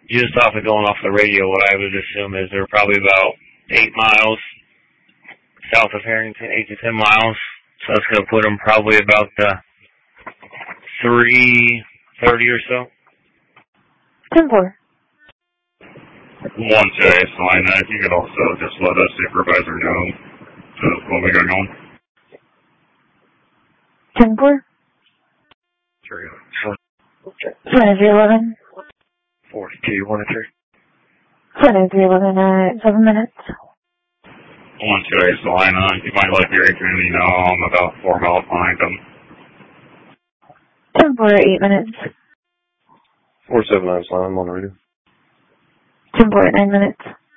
just off of going off the radio, what I would assume is they're probably about 8 miles south of Harrington, 8 to 10 miles. So that's going to put them probably about 3:30 or so. 10-4. 1 today, so if you could also just let us supervisor know what we got going. 10-4. Sure. 2311. 42, 1 to 3. 2311 at 7 minutes. 1 today, Salina. You might let Gary Kennedy know I'm about 4 miles behind him. 10-4 at 8 minutes. 479 Salina, I'm on the radio. 10-4 at 9 minutes.